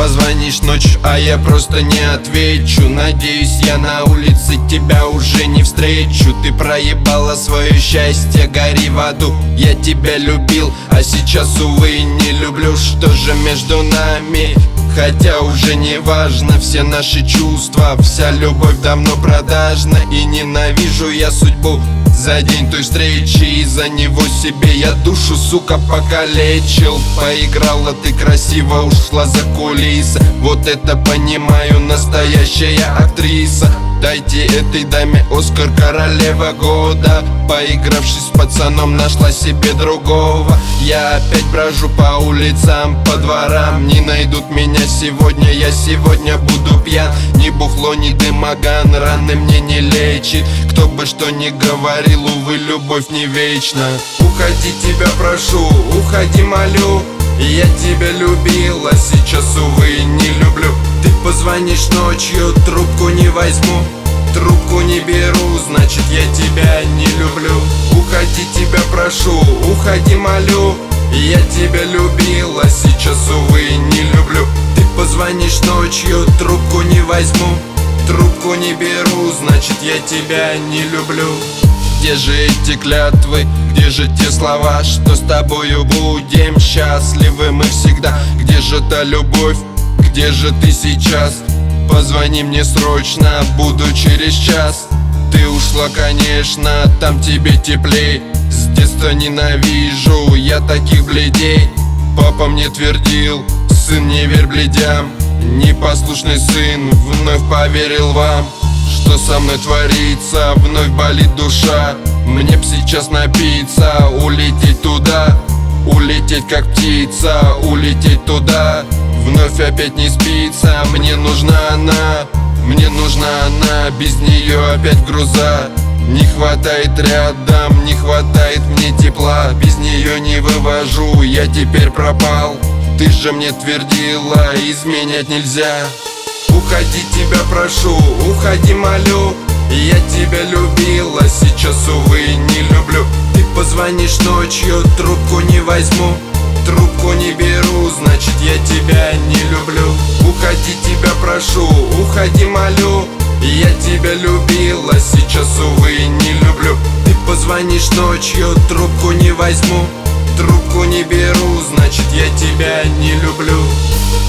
позвонишь ночью, а я просто не отвечу. Надеюсь, я на улице тебя уже не встречу. Ты проебала свое счастье, гори в аду. Я тебя любил, а сейчас, увы, не люблю. Что же между нами? Хотя уже не важно, все наши чувства, вся любовь давно продажна. И ненавижу я судьбу за день той встречи. Из-за него себе я душу, сука, покалечил. Поиграла ты красиво, ушла за кулисы. Вот это понимаю, настоящая актриса. Дайте этой даме Оскар, королева года. Поигравшись с пацаном, нашла себе другого. Я опять брожу по улицам, по дворам. Не найдут меня сегодня, я сегодня буду пьян. Ни бухло, ни дымоган, раны мне не лечит. Кто бы что ни говорил, увы, любовь не вечна. Уходи, тебя прошу, уходи, молю. Я тебя любил, а сейчас, увы, не люблю. Ты позвонишь ночью, трубку не возьму. Трубку не беру, значит, я тебя не люблю. Уходи, тебя прошу, уходи, молю. Я тебя любил, а сейчас, увы, не люблю. Ты позвонишь ночью, трубку не возьму. Трубку не беру, значит, я тебя не люблю. Где же эти клятвы, где же те слова, что с тобою будем счастливы мы всегда? Где же та любовь, где же ты сейчас? Позвони мне срочно, буду через час. Ты ушла, конечно, там тебе теплей. С детства ненавижу я таких бледей. Папа мне твердил: сын, не верь бледям. Непослушный сын вновь поверил вам. Что со мной творится, вновь болит душа. Мне б сейчас напиться, улететь туда. Улететь как птица, улететь туда. Вновь опять не спится, мне нужна она. Мне нужна она, без нее опять груза. Не хватает рядом, не хватает мне тепла. Без нее не вывожу, я теперь пропал. Ты же мне твердила, изменять нельзя. Уходи, тебя прошу, уходи, молю. Я тебя любил, а сейчас, увы, не люблю. Ты позвонишь ночью, трубку не возьму. Трубку не беру, значит, я тебя не люблю. Уходи, тебя прошу, уходи, молю. Я тебя любил, а сейчас, увы, не люблю. Ты позвонишь ночью, трубку не возьму. Трубку не беру, значит, я тебя не люблю.